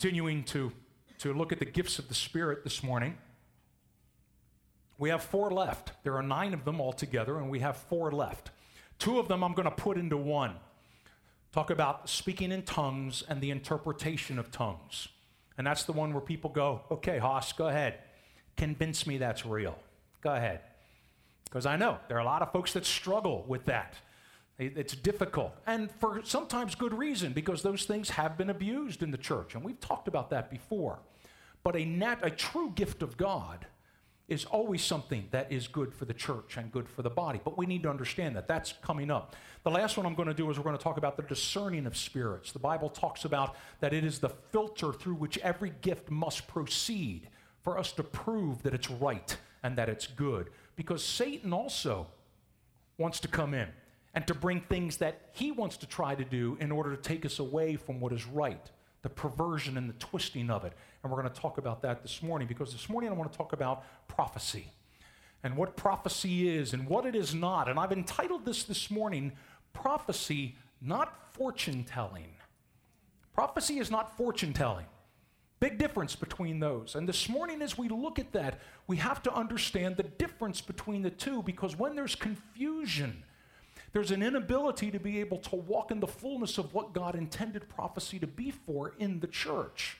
Continuing to look at the gifts of the Spirit this morning. We have 4 left. There are 9 of them altogether, and we have 4 left. 2 of them I'm going to put into one. Talk about speaking in tongues and the interpretation of tongues. And that's the one where people go, okay, Haas, go ahead. Convince me that's real. Go ahead. Because I know there are a lot of folks that struggle with that. It's difficult, and for sometimes good reason, because those things have been abused in the church, and we've talked about that before. But a true gift of God is always something that is good for the church and good for the body. But we need to understand that. That's coming up. The last one I'm going to do is we're going to talk about the discerning of spirits. The Bible talks about that it is the filter through which every gift must proceed for us to prove that it's right and that it's good. Because Satan also wants to come in and to bring things that he wants to try to do in order to take us away from what is right, the perversion and the twisting of it. And we're going to talk about that this morning, because this morning I want to talk about prophecy and what prophecy is and what it is not. And I've entitled this morning, Prophecy, Not Fortune-Telling. Prophecy is not fortune-telling. Big difference between those. And this morning as we look at that, we have to understand the difference between the two, because when there's confusion, there's an inability to be able to walk in the fullness of what God intended prophecy to be for in the church.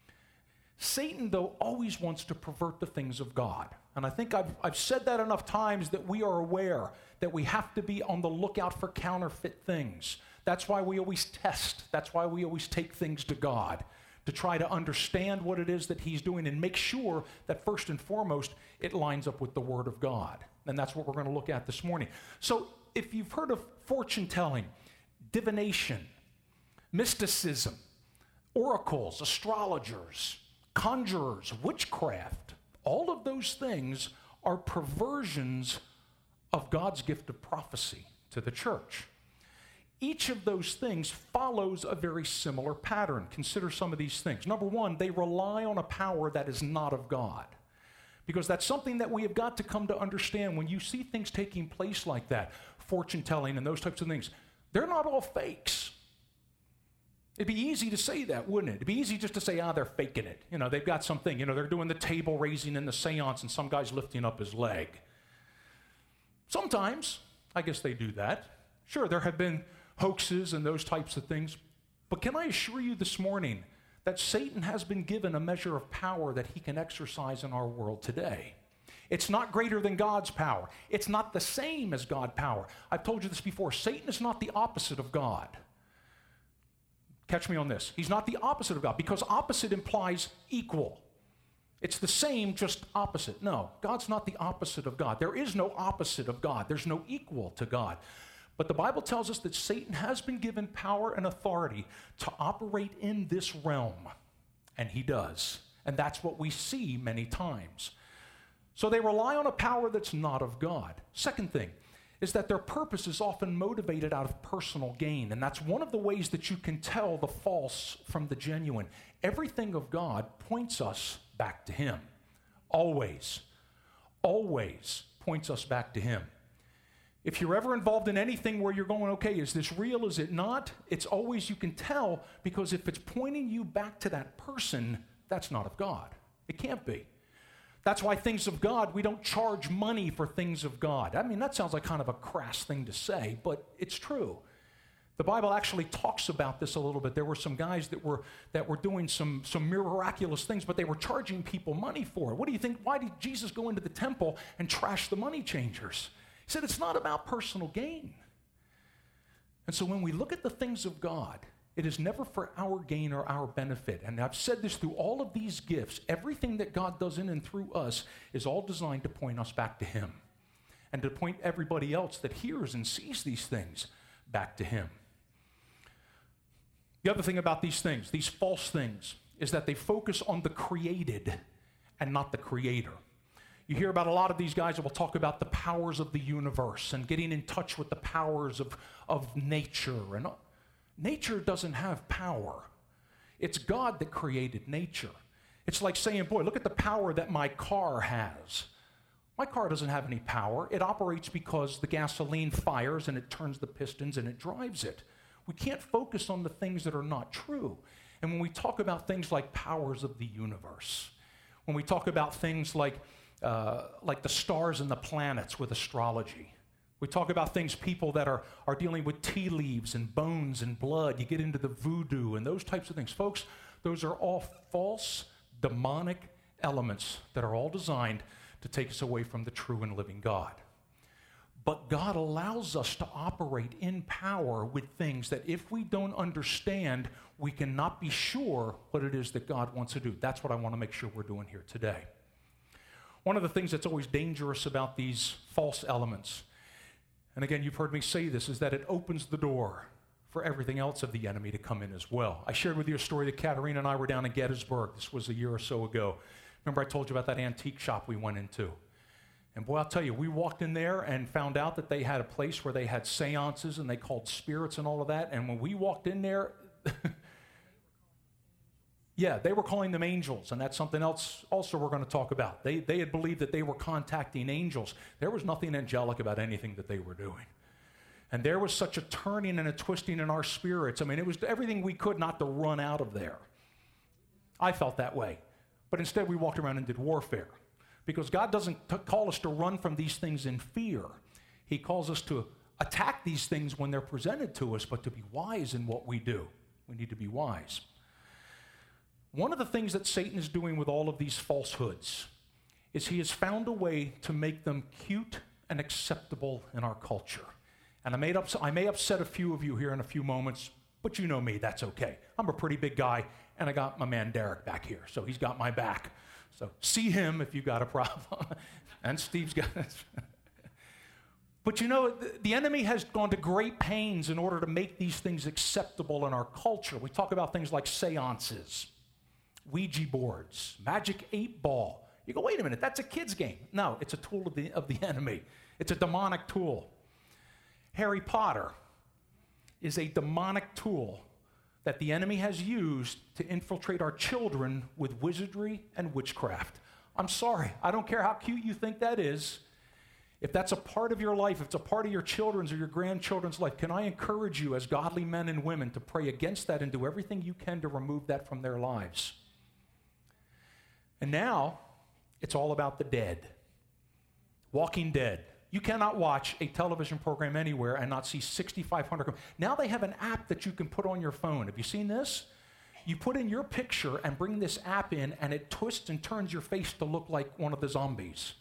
Satan, though, always wants to pervert the things of God. And I think I've said that enough times that we are aware that we have to be on the lookout for counterfeit things. That's why we always test. That's why we always take things to God, to try to understand what it is that he's doing and make sure that first and foremost it lines up with the Word of God. And that's what we're going to look at this morning. So if you've heard of fortune-telling, divination, mysticism, oracles, astrologers, conjurers, witchcraft, all of those things are perversions of God's gift of prophecy to the church. Each of those things follows a very similar pattern. Consider some of these things. Number one, they rely on a power that is not of God. Because that's something that we have got to come to understand. When you see things taking place like that, fortune-telling and those types of things, they're not all fakes. It'd be easy to say that, wouldn't it? It'd be easy just to say, they're faking it. You know, they've got something. You know, they're doing the table raising in the seance and some guy's lifting up his leg. Sometimes, I guess they do that. Sure, there have been hoaxes and those types of things. But can I assure you this morning that Satan has been given a measure of power that he can exercise in our world today? It's not greater than God's power. It's not the same as God's power. I've told you this before. Satan is not the opposite of God. Catch me on this. He's not the opposite of God, because opposite implies equal. It's the same, just opposite. No, God's not the opposite of God. There is no opposite of God. There's no equal to God. But the Bible tells us that Satan has been given power and authority to operate in this realm, and he does. And that's what we see many times. So they rely on a power that's not of God. Second thing is that their purpose is often motivated out of personal gain, and that's one of the ways that you can tell the false from the genuine. Everything of God points us back to him. Always points us back to him. If you're ever involved in anything where you're going, okay, is this real, is it not? It's always, you can tell, because if it's pointing you back to that person, that's not of God. It can't be. That's why things of God, we don't charge money for things of God. I mean, that sounds like kind of a crass thing to say, but it's true. The Bible actually talks about this a little bit. There were some guys that were doing some miraculous things, but they were charging people money for it. What do you think? Why did Jesus go into the temple and trash the money changers? He said it's not about personal gain. And so when we look at the things of God, it is never for our gain or our benefit. And I've said this through all of these gifts. Everything that God does in and through us is all designed to point us back to him and to point everybody else that hears and sees these things back to him. The other thing about these things, these false things, is that they focus on the created and not the creator. You hear about a lot of these guys that will talk about the powers of the universe and getting in touch with the powers of nature. And nature doesn't have power. It's God that created nature. It's like saying, boy, look at the power that my car has. My car doesn't have any power. It operates because the gasoline fires and it turns the pistons and it drives it. We can't focus on the things that are not true. And when we talk about things like powers of the universe, when we talk about things like the stars and the planets with astrology, we talk about things, people that are dealing with tea leaves and bones and blood. You get into the voodoo and those types of things. Folks, those are all false, demonic elements that are all designed to take us away from the true and living God. But God allows us to operate in power with things that if we don't understand, we cannot be sure what it is that God wants to do. That's what I want to make sure we're doing here today. One of the things that's always dangerous about these false elements, and again, you've heard me say this, is that it opens the door for everything else of the enemy to come in as well. I shared with you a story that Katerina and I were down in Gettysburg. This was a year or so ago. Remember I told you about that antique shop we went into? And boy, I'll tell you, we walked in there and found out that they had a place where they had seances and they called spirits and all of that. And when we walked in there, yeah, they were calling them angels, and that's something else also we're going to talk about. They had believed that they were contacting angels. There was nothing angelic about anything that they were doing. And there was such a turning and a twisting in our spirits. I mean, it was everything we could not to run out of there. I felt that way. But instead, we walked around and did warfare. Because God doesn't call us to run from these things in fear. He calls us to attack these things when they're presented to us, but to be wise in what we do. We need to be wise. One of the things that Satan is doing with all of these falsehoods is he has found a way to make them cute and acceptable in our culture. And I may upset a few of you here in a few moments, but you know me, that's okay. I'm a pretty big guy, and I got my man Derek back here, so he's got my back. So see him if you've got a problem. And Steve's got it. But you know, the enemy has gone to great pains in order to make these things acceptable in our culture. We talk about things like seances, Ouija boards, Magic 8 Ball. You go, wait a minute, that's a kid's game. No, it's a tool of the enemy. It's a demonic tool. Harry Potter is a demonic tool that the enemy has used to infiltrate our children with wizardry and witchcraft. I'm sorry, I don't care how cute you think that is. If that's a part of your life, if it's a part of your children's or your grandchildren's life, can I encourage you as godly men and women to pray against that and do everything you can to remove that from their lives? And now, it's all about the dead. Walking Dead. You cannot watch a television program anywhere and not see 6,500. Now they have an app that you can put on your phone. Have you seen this? You put in your picture and bring this app in, and it twists and turns your face to look like one of the zombies.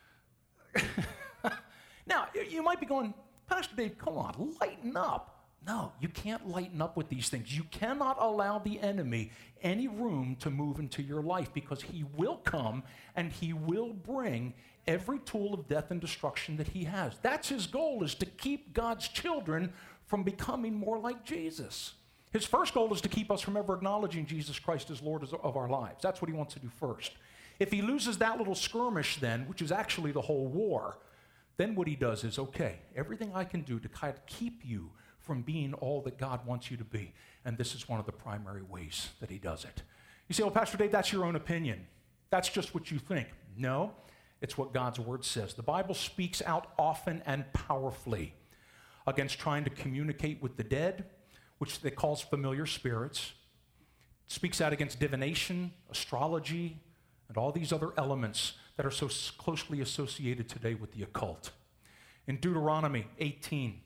Now, you might be going, Pastor Dave, come on, lighten up. No, you can't lighten up with these things. You cannot allow the enemy any room to move into your life, because he will come and he will bring every tool of death and destruction that he has. That's his goal, is to keep God's children from becoming more like Jesus. His first goal is to keep us from ever acknowledging Jesus Christ as Lord of our lives. That's what he wants to do first. If he loses that little skirmish then, which is actually the whole war, then what he does is, okay, everything I can do to kind of keep you from being all that God wants you to be. And this is one of the primary ways that he does it. You say, well, Pastor Dave, that's your own opinion. That's just what you think. No, it's what God's word says. The Bible speaks out often and powerfully against trying to communicate with the dead, which it calls familiar spirits. It speaks out against divination, astrology, and all these other elements that are so closely associated today with the occult. In Deuteronomy 18,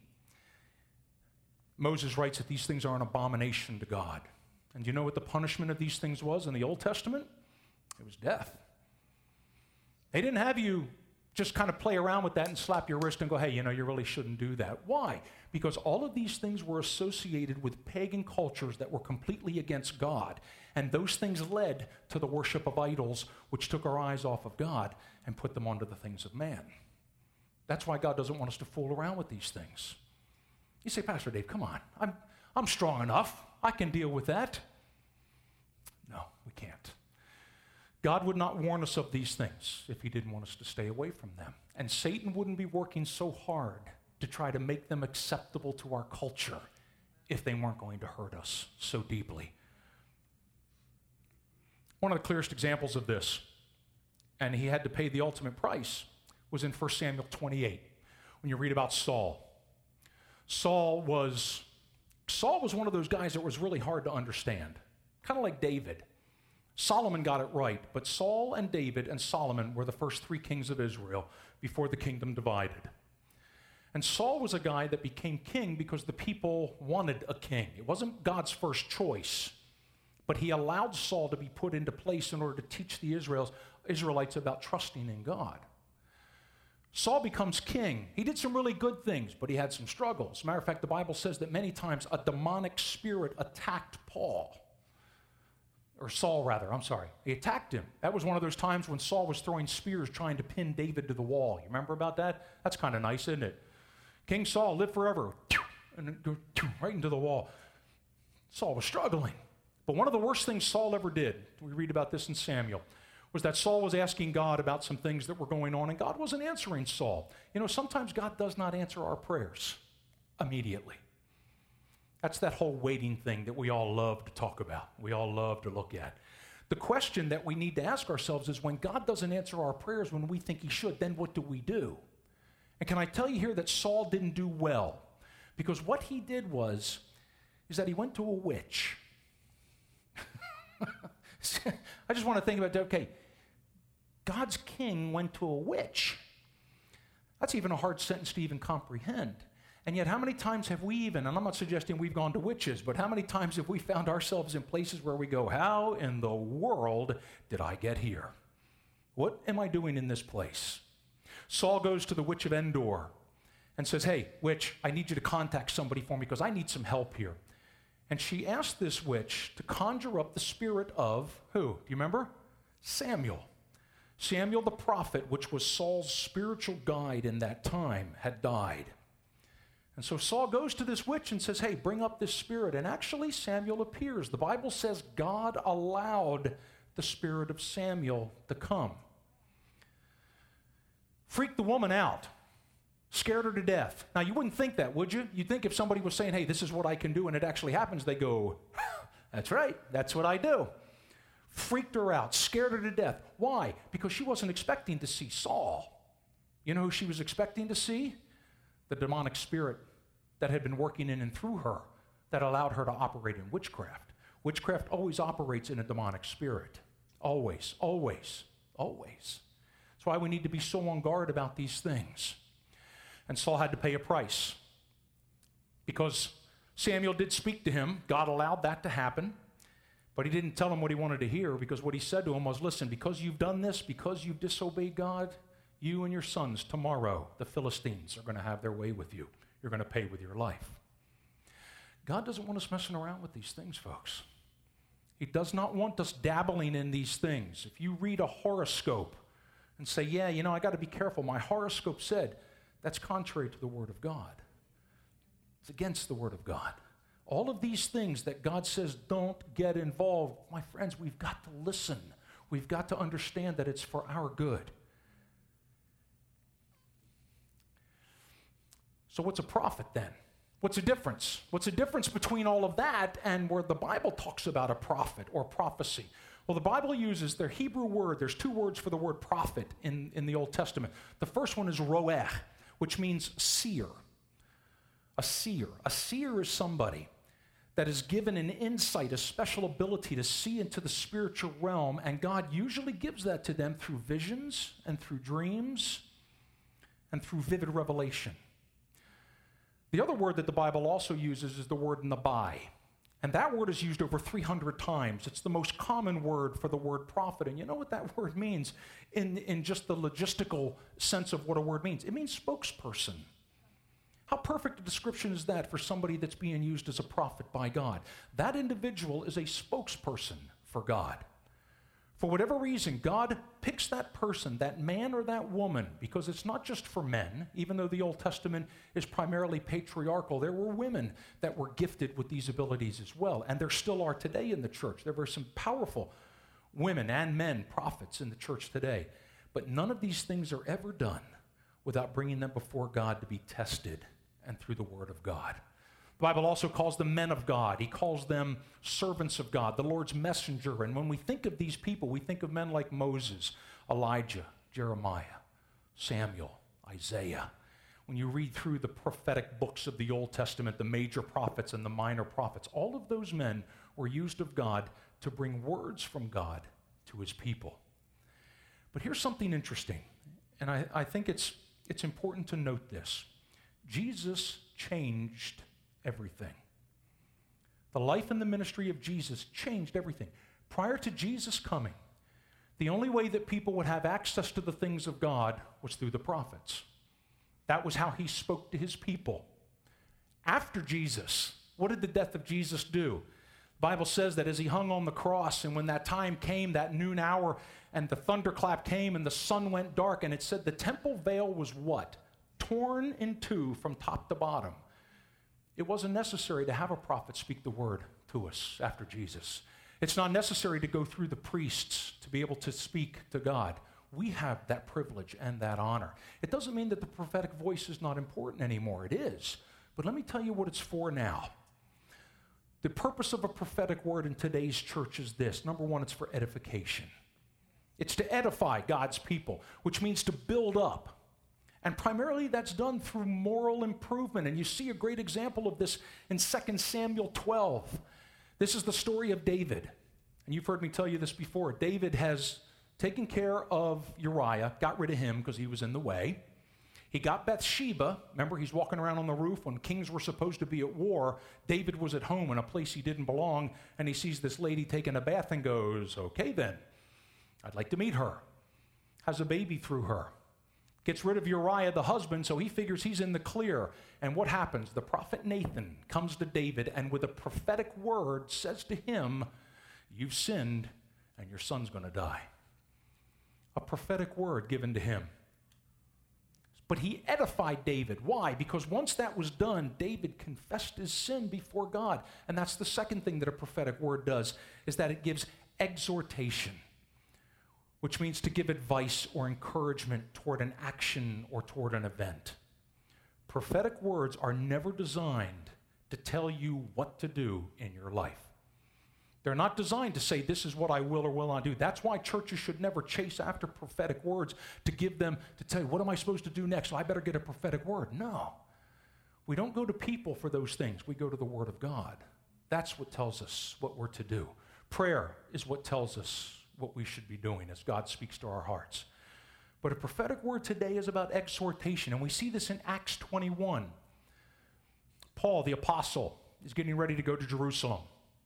Moses writes that these things are an abomination to God. And you know what the punishment of these things was in the Old Testament? It was death. They didn't have you just kind of play around with that and slap your wrist and go, hey, you know, you really shouldn't do that. Why? Because all of these things were associated with pagan cultures that were completely against God. And those things led to the worship of idols, which took our eyes off of God and put them onto the things of man. That's why God doesn't want us to fool around with these things. You say, Pastor Dave, come on. I'm strong enough. I can deal with that. No, we can't. God would not warn us of these things if he didn't want us to stay away from them. And Satan wouldn't be working so hard to try to make them acceptable to our culture if they weren't going to hurt us so deeply. One of the clearest examples of this, and he had to pay the ultimate price, was in 1 Samuel 28, when you read about Saul. Saul was one of those guys that was really hard to understand. kind of like David. Solomon got it right, but Saul and David and Solomon were the first three kings of Israel before the kingdom divided. And Saul was a guy that became king because the people wanted a king. It wasn't God's first choice, but he allowed Saul to be put into place in order to teach the Israelites about trusting in God. Saul becomes king. He did some really good things, but he had some struggles. As a matter of fact, the Bible says that many times a demonic spirit attacked Saul. He attacked him. That was one of those times when Saul was throwing spears trying to pin David to the wall. You remember about that? That's kind of nice, isn't it? King Saul lived forever, and right into the wall. Saul was struggling. But one of the worst things Saul ever did, we read about this in Samuel, was that Saul was asking God about some things that were going on, and God wasn't answering Saul. You know, sometimes God does not answer our prayers immediately. That's that whole waiting thing that we all love to talk about, we all love to look at. The question that we need to ask ourselves is, when God doesn't answer our prayers when we think he should, then what do? And can I tell you here that Saul didn't do well? Because what he did is that he went to a witch. I just want to think about that. Okay, God's king went to a witch. That's even a hard sentence to even comprehend. And yet, how many times have we even, and I'm not suggesting we've gone to witches, but how many times have we found ourselves in places where we go, how in the world did I get here? What am I doing in this place? Saul goes to the witch of Endor and says, hey, witch, I need you to contact somebody for me because I need some help here. And she asked this witch to conjure up the spirit of who? Do you remember? Samuel. Samuel the prophet, which was Saul's spiritual guide in that time, had died. And so Saul goes to this witch and says, hey, bring up this spirit. And actually Samuel appears. The Bible says God allowed the spirit of Samuel to come. Freaked the woman out. Scared her to death. Now, you wouldn't think that, would you? You'd think if somebody was saying, hey, this is what I can do, and it actually happens, they go, that's right, that's what I do. Freaked her out, scared her to death. Why? Because she wasn't expecting to see Saul. You know who she was expecting to see? The demonic spirit that had been working in and through her that allowed her to operate in witchcraft. Witchcraft always operates in a demonic spirit. Always, always, always. That's why we need to be so on guard about these things. And Saul had to pay a price. Because Samuel did speak to him, God allowed that to happen, but he didn't tell him what he wanted to hear, because what he said to him was, listen, because you've done this, because you've disobeyed God, you and your sons tomorrow, the Philistines, are going to have their way with you. You're going to pay with your life. God doesn't want us messing around with these things, folks. He does not want us dabbling in these things. If you read a horoscope and say, yeah, you know, I got to be careful. My horoscope said, that's contrary to the Word of God. It's against the Word of God. All of these things that God says don't get involved, my friends, we've got to listen. We've got to understand that it's for our good. So what's a prophet then? What's the difference? What's the difference between all of that and where the Bible talks about a prophet or prophecy? Well, the Bible uses their Hebrew word. There's two words for the word prophet in the Old Testament. The first one is roeh, which means seer. A seer. A seer is somebody that is given an insight, a special ability to see into the spiritual realm, and God usually gives that to them through visions and through dreams and through vivid revelation. The other word that the Bible also uses is the word nabai. And that word is used over 300 times. It's the most common word for the word prophet. And you know what that word means in just the logistical sense of what a word means? It means spokesperson. How perfect a description is that for somebody that's being used as a prophet by God? That individual is a spokesperson for God. For whatever reason, God picks that person, that man or that woman, because it's not just for men. Even though the Old Testament is primarily patriarchal, there were women that were gifted with these abilities as well, and there still are today in the church. There were some powerful women and men, prophets in the church today. But none of these things are ever done without bringing them before God to be tested and through the Word of God. The Bible also calls them men of God. He calls them servants of God, the Lord's messenger. And when we think of these people, we think of men like Moses, Elijah, Jeremiah, Samuel, Isaiah. When you read through the prophetic books of the Old Testament, the major prophets and the minor prophets, all of those men were used of God to bring words from God to his people. But here's something interesting, and I think it's important to note this. Jesus changed everything. The life and the ministry of Jesus changed everything. Prior to Jesus coming, the only way that people would have access to the things of God was through the prophets. That was how he spoke to his people. After Jesus, what did the death of Jesus do? The Bible says that as he hung on the cross, and when that time came, that noon hour, and the thunderclap came, and the sun went dark, and it said the temple veil was what? Torn in two from top to bottom. It wasn't necessary to have a prophet speak the word to us after Jesus. It's not necessary to go through the priests to be able to speak to God. We have that privilege and that honor. It doesn't mean that the prophetic voice is not important anymore. It is. But let me tell you what it's for now. The purpose of a prophetic word in today's church is this. Number one, it's for edification. It's to edify God's people, which means to build up. And primarily that's done through moral improvement. And you see a great example of this in 2 Samuel 12. This is the story of David. And you've heard me tell you this before. David has taken care of Uriah, got rid of him because he was in the way. He got Bathsheba. Remember, he's walking around on the roof when kings were supposed to be at war. David was at home in a place he didn't belong, and he sees this lady taking a bath and goes, okay then, I'd like to meet her. Has a baby through her. Gets rid of Uriah, the husband, so he figures he's in the clear. And what happens? The prophet Nathan comes to David and with a prophetic word says to him, you've sinned and your son's going to die. A prophetic word given to him. But he edified David. Why? Because once that was done, David confessed his sin before God. And that's the second thing that a prophetic word does, is that it gives exhortation, which means to give advice or encouragement toward an action or toward an event. Prophetic words are never designed to tell you what to do in your life. They're not designed to say, this is what I will or will not do. That's why churches should never chase after prophetic words to give them, to tell you, what am I supposed to do next? Well, I better get a prophetic word. No. We don't go to people for those things. We go to the Word of God. That's what tells us what we're to do. Prayer is what tells us what we should be doing as God speaks to our hearts. But a prophetic word today is about exhortation, and we see this in Acts 21. Paul, the apostle, is getting ready to go to Jerusalem.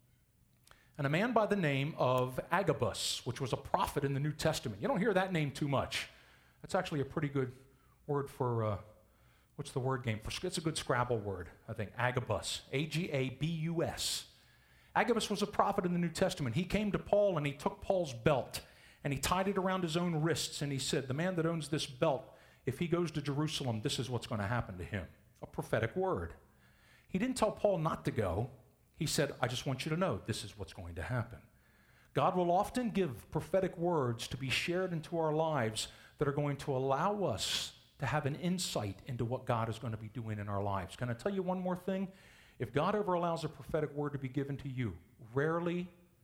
And a man by the name of Agabus, which was a prophet in the New Testament. You don't hear that name too much. That's actually a pretty good word for, what's the word game? It's a good Scrabble word, I think. Agabus, A-G-A-B-U-S. Agabus was a prophet in the New Testament. He came to Paul and he took Paul's belt and he tied it around his own wrists and he said, the man that owns this belt, if he goes to Jerusalem, this is what's going to happen to him. A prophetic word. He didn't tell Paul not to go. He said, I just want you to know this is what's going to happen. God will often give prophetic words to be shared into our lives that are going to allow us to have an insight into what God is going to be doing in our lives. Can I tell you one more thing? If God ever allows a prophetic word to be given to you, rarely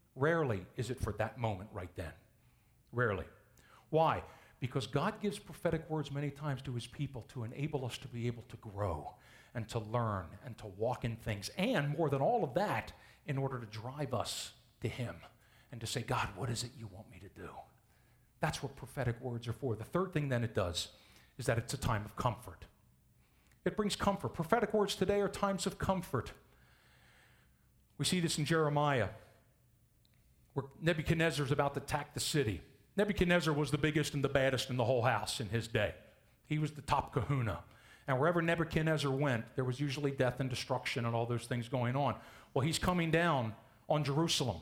is it for that moment right then. Rarely. Why? Because God gives prophetic words many times to his people to enable us to be able to grow and to learn and to walk in things. And more than all of that, in order to drive us to him and to say, God, what is it you want me to do? That's what prophetic words are for. The third thing then it does is that it's a time of comfort. It brings comfort. Prophetic words today are times of comfort. We see this in Jeremiah, where Nebuchadnezzar is about to attack the city. Nebuchadnezzar was the biggest and the baddest in the whole house in his day. He was the top kahuna. And wherever Nebuchadnezzar went, there was usually death and destruction and all those things going on. Well, he's coming down on Jerusalem.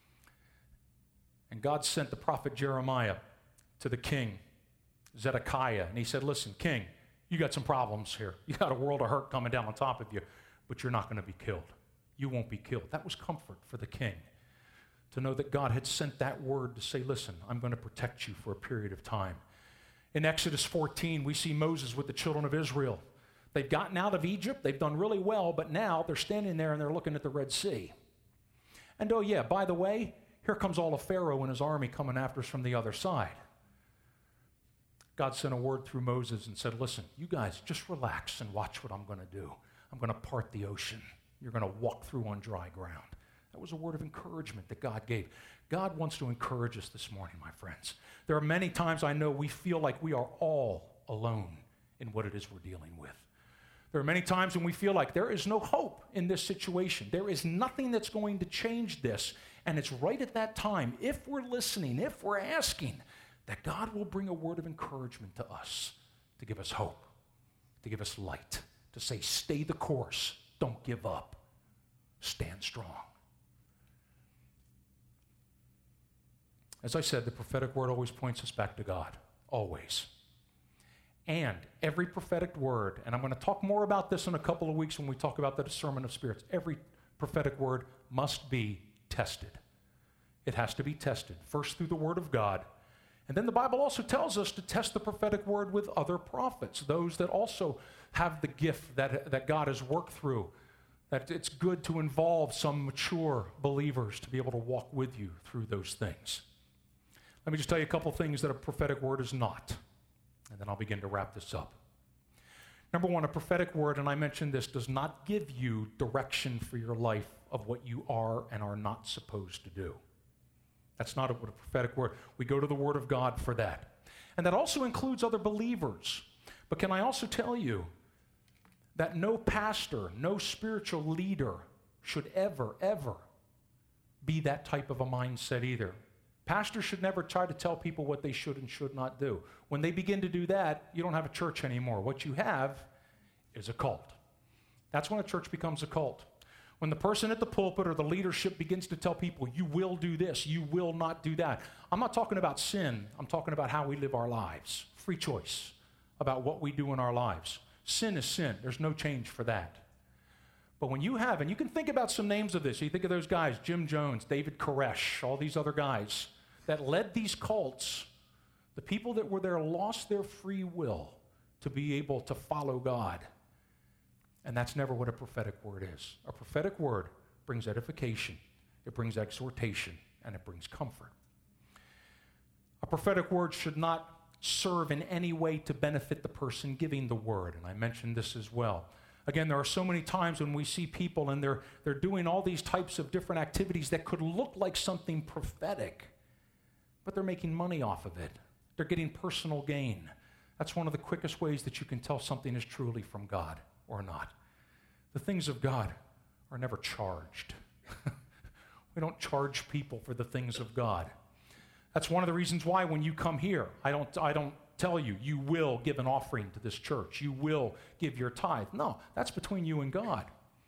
And God sent the prophet Jeremiah to the king, Zedekiah. And he said, listen, king, you got some problems here. You got a world of hurt coming down on top of you, but you're not going to be killed. You won't be killed. That was comfort for the king, to know that God had sent that word to say, listen, I'm going to protect you for a period of time. In Exodus 14, we see Moses with the children of Israel. They've gotten out of Egypt. They've done really well, but now they're standing there and they're looking at the Red Sea. And oh yeah, by the way, here comes all of Pharaoh and his army coming after us from the other side. God sent a word through Moses and said, listen, you guys just relax and watch what I'm going to do. I'm going to part the ocean. You're going to walk through on dry ground. That was a word of encouragement that God gave. God wants to encourage us this morning, my friends. There are many times I know we feel like we are all alone in what it is we're dealing with. There are many times when we feel like there is no hope in this situation. There is nothing that's going to change this. And it's right at that time, if we're listening, if we're asking, that God will bring a word of encouragement to us, to give us hope, to give us light, to say, stay the course, don't give up, stand strong. As I said, the prophetic word always points us back to God, always. And every prophetic word, and I'm going to talk more about this in a couple of weeks when we talk about the discernment of spirits, every prophetic word must be tested. It has to be tested, first through the word of God. And then the Bible also tells us to test the prophetic word with other prophets, those that also have the gift that God has worked through, that it's good to involve some mature believers to be able to walk with you through those things. Let me just tell you a couple things that a prophetic word is not, and then I'll begin to wrap this up. Number one, a prophetic word, and I mentioned this, does not give you direction for your life of what you are and are not supposed to do. That's not what a prophetic word. We go to the Word of God for that. And that also includes other believers. But can I also tell you that no pastor, no spiritual leader should ever, ever be that type of a mindset either. Pastors should never try to tell people what they should and should not do. When they begin to do that, you don't have a church anymore. What you have is a cult. That's when a church becomes a cult. When the person at the pulpit or the leadership begins to tell people, you will do this, you will not do that. I'm not talking about sin. I'm talking about how we live our lives. Free choice about what we do in our lives. Sin is sin. There's no change for that. But when you have, and you can think about some names of this. You think of those guys, Jim Jones, David Koresh, all these other guys that led these cults. The people that were there lost their free will to be able to follow God. And that's never what a prophetic word is. A prophetic word brings edification, it brings exhortation, and it brings comfort. A prophetic word should not serve in any way to benefit the person giving the word, and I mentioned this as well. Again, there are so many times when we see people and they're doing all these types of different activities that could look like something prophetic, but they're making money off of it. They're getting personal gain. That's one of the quickest ways that you can tell something is truly from God or not. The things of God are never charged. We don't charge people for the things of God. That's one of the reasons why when you come here, I don't tell you, you will give an offering to this church. You will give your tithe. No, that's between you and God.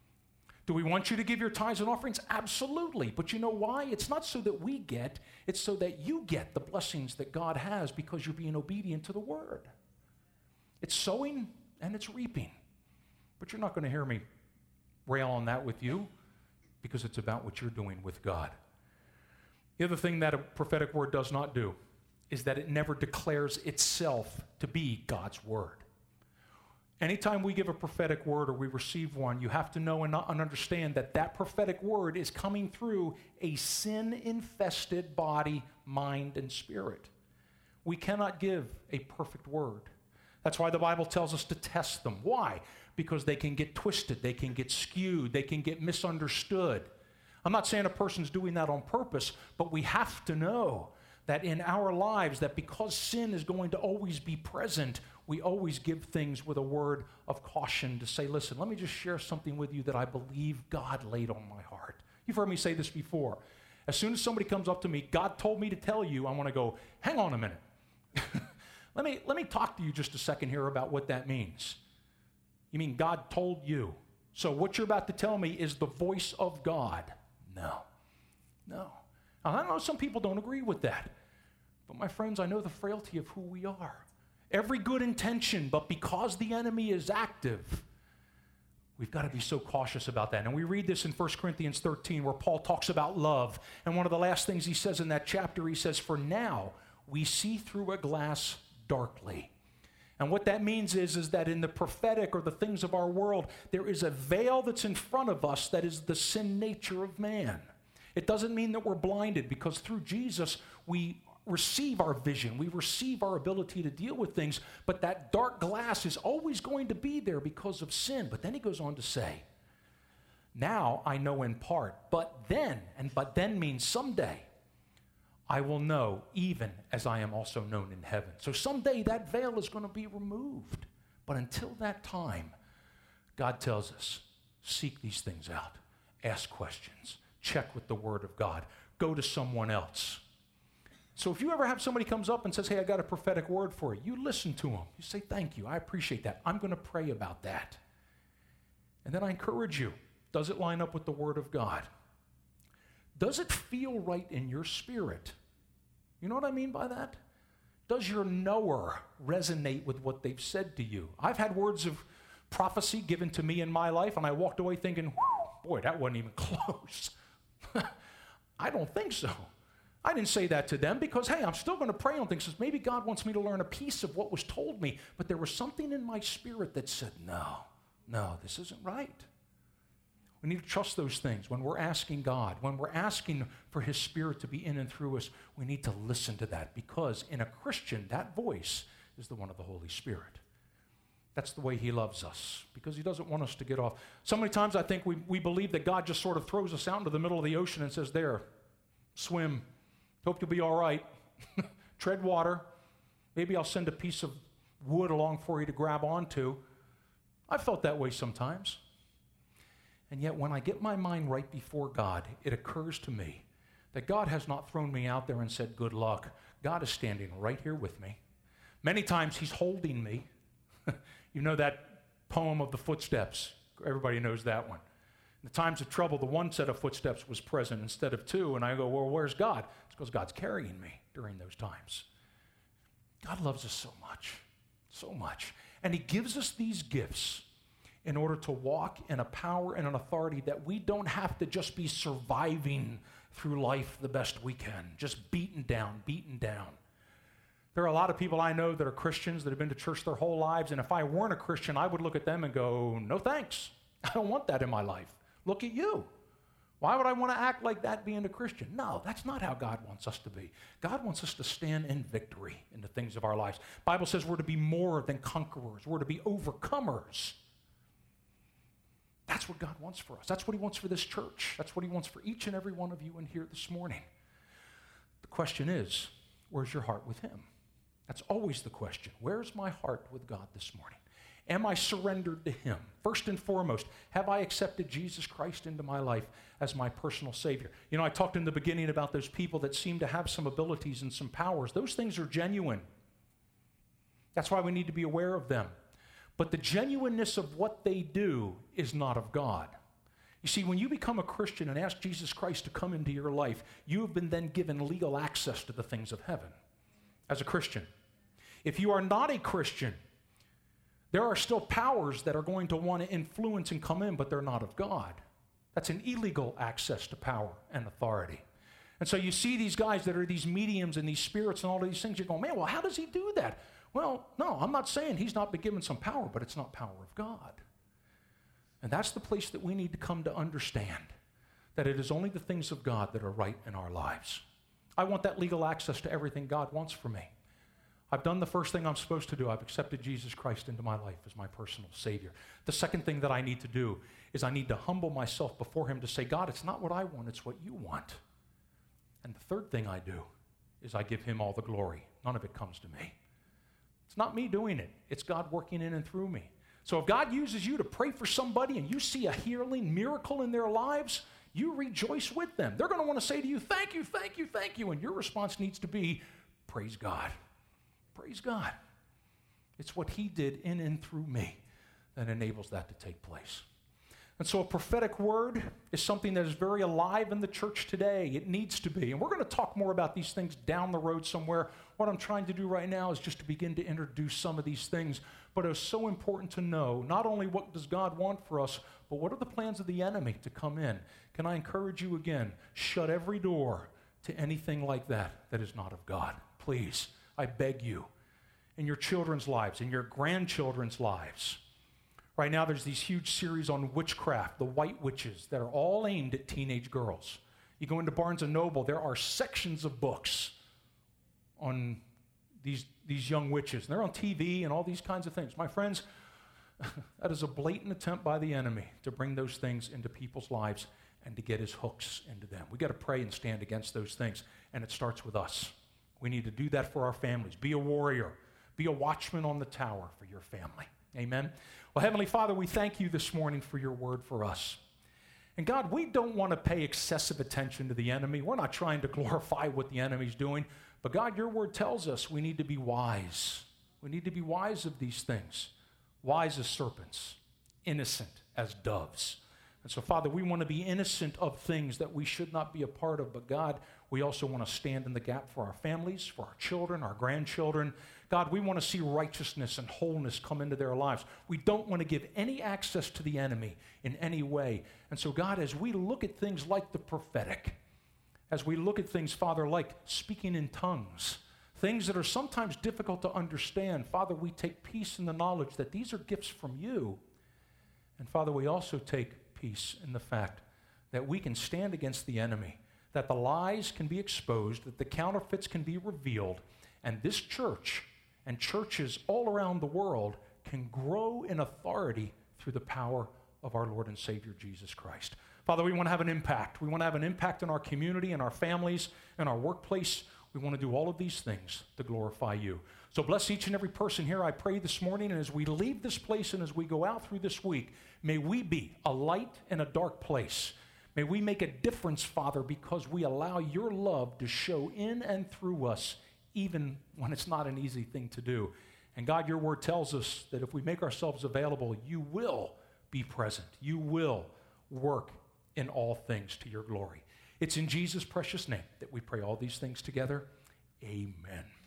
Do we want you to give your tithes and offerings? Absolutely. But you know why? It's not so that we get, it's so that you get the blessings that God has because you're being obedient to the word. It's sowing and it's reaping. But you're not going to hear me rail on that with you because it's about what you're doing with God. The other thing that a prophetic word does not do is that it never declares itself to be God's word. Anytime we give a prophetic word or we receive one, you have to know and understand that that prophetic word is coming through a sin-infested body, mind, and spirit. We cannot give a perfect word. That's why the Bible tells us to test them. Why? Because they can get twisted, they can get skewed, they can get misunderstood. I'm not saying a person's doing that on purpose, but we have to know that in our lives, that because sin is going to always be present, we always give things with a word of caution to say, listen, let me just share something with you that I believe God laid on my heart. You've heard me say this before. As soon as somebody comes up to me, God told me to tell you, I want to go, hang on a minute. Let me talk to you just a second here about what that means. You mean God told you? So what you're about to tell me is the voice of God? No. Now, I know some people don't agree with that. But my friends, I know the frailty of who we are. Every good intention, but because the enemy is active, we've got to be so cautious about that. And we read this in 1 Corinthians 13 where Paul talks about love. And one of the last things he says in that chapter, he says, for now we see through a glass darkly. And what that means is that in the prophetic or the things of our world, there is a veil that's in front of us that is the sin nature of man. It doesn't mean that we're blinded because through Jesus, we receive our vision. We receive our ability to deal with things, but that dark glass is always going to be there because of sin. But then he goes on to say, Now I know in part, but then means someday, I will know even as I am also known in heaven. So someday that veil is going to be removed. But until that time, God tells us, seek these things out, ask questions, check with the Word of God, go to someone else. So if you ever have somebody comes up and says, hey, I got a prophetic word for you, you listen to them. You say, thank you, I appreciate that. I'm going to pray about that. And then I encourage you, does it line up with the Word of God? Does it feel right in your spirit? You know what I mean by that? Does your knower resonate with what they've said to you? I've had words of prophecy given to me in my life, and I walked away thinking, boy, that wasn't even close. I don't think so. I didn't say that to them because, hey, I'm still going to pray on things. Maybe God wants me to learn a piece of what was told me, but there was something in my spirit that said, no, this isn't right. We need to trust those things. When we're asking God, when we're asking for His Spirit to be in and through us, we need to listen to that because in a Christian, that voice is the one of the Holy Spirit. That's the way He loves us because He doesn't want us to get off. So many times I think we believe that God just sort of throws us out into the middle of the ocean and says, there, swim. Hope you'll be all right. Tread water. Maybe I'll send a piece of wood along for you to grab onto. I've felt that way sometimes. And yet when I get my mind right before God, it occurs to me that God has not thrown me out there and said, good luck. God is standing right here with me. Many times He's holding me. You know that poem of the footsteps. Everybody knows that one. In the times of trouble, the one set of footsteps was present instead of two. And I go, well, where's God? It's because God's carrying me during those times. God loves us so much, so much. And He gives us these gifts in order to walk in a power and an authority that we don't have to just be surviving through life the best we can, just beaten down. There are a lot of people I know that are Christians that have been to church their whole lives, and if I weren't a Christian, I would look at them and go, no thanks. I don't want that in my life. Look at you. Why would I want to act like that being a Christian? No, that's not how God wants us to be. God wants us to stand in victory in the things of our lives. The Bible says we're to be more than conquerors. We're to be overcomers. That's what God wants for us. That's what He wants for this church. That's what He wants for each and every one of you in here this morning. The question is, where's your heart with Him? That's always the question. Where's my heart with God this morning? Am I surrendered to Him? First and foremost, have I accepted Jesus Christ into my life as my personal Savior? You know, I talked in the beginning about those people that seem to have some abilities and some powers. Those things are genuine. That's why we need to be aware of them. But the genuineness of what they do is not of God. You see, when you become a Christian and ask Jesus Christ to come into your life, you have been then given legal access to the things of heaven as a Christian. If you are not a Christian, there are still powers that are going to want to influence and come in, but they're not of God. That's an illegal access to power and authority. And so you see these guys that are these mediums and these spirits and all these things, you're going, man, well, how does he do that? Well, no, I'm not saying he's not been given some power, but it's not power of God. And that's the place that we need to come to understand, that it is only the things of God that are right in our lives. I want that legal access to everything God wants for me. I've done the first thing I'm supposed to do. I've accepted Jesus Christ into my life as my personal Savior. The second thing that I need to do is I need to humble myself before Him to say, God, it's not what I want, it's what you want. And the third thing I do is I give Him all the glory. None of it comes to me. It's not me doing it. It's God working in and through me. So if God uses you to pray for somebody and you see a healing miracle in their lives, you rejoice with them. They're going to want to say to you, thank you, thank you, thank you. And your response needs to be, praise God. Praise God. It's what He did in and through me that enables that to take place. And so a prophetic word is something that is very alive in the church today. It needs to be. And we're going to talk more about these things down the road somewhere. What I'm trying to do right now is just to begin to introduce some of these things. But it's so important to know not only what does God want for us, but what are the plans of the enemy to come in. Can I encourage you again, shut every door to anything like that that is not of God. Please, I beg you, in your children's lives, in your grandchildren's lives. Right now, there's these huge series on witchcraft, the white witches, that are all aimed at teenage girls. You go into Barnes & Noble, there are sections of books on these young witches. And they're on TV and all these kinds of things. My friends, That is a blatant attempt by the enemy to bring those things into people's lives and to get his hooks into them. We got to pray and stand against those things, and it starts with us. We need to do that for our families. Be a warrior. Be a watchman on the tower for your family. Amen? Well, Heavenly Father, we thank you this morning for your word for us. And God, we don't want to pay excessive attention to the enemy. We're not trying to glorify what the enemy's doing. But God, your word tells us we need to be wise. We need to be wise of these things. Wise as serpents, innocent as doves. And so, Father, we want to be innocent of things that we should not be a part of. But God, we also want to stand in the gap for our families, for our children, our grandchildren. God, we want to see righteousness and wholeness come into their lives. We don't want to give any access to the enemy in any way. And so, God, as we look at things like the prophetic, as we look at things, Father, like speaking in tongues, things that are sometimes difficult to understand, Father, we take peace in the knowledge that these are gifts from you. And Father, we also take peace in the fact that we can stand against the enemy, that the lies can be exposed, that the counterfeits can be revealed, and this church and churches all around the world can grow in authority through the power of our Lord and Savior Jesus Christ. Father, we want to have an impact. We want to have an impact in our community, in our families, in our workplace. We want to do all of these things to glorify you. So bless each and every person here, I pray this morning, and as we leave this place and as we go out through this week, may we be a light in a dark place. May we make a difference, Father, because we allow your love to show in and through us, even when it's not an easy thing to do. And God, your word tells us that if we make ourselves available, you will be present. You will work in all things to your glory. It's in Jesus' precious name that we pray all these things together. Amen.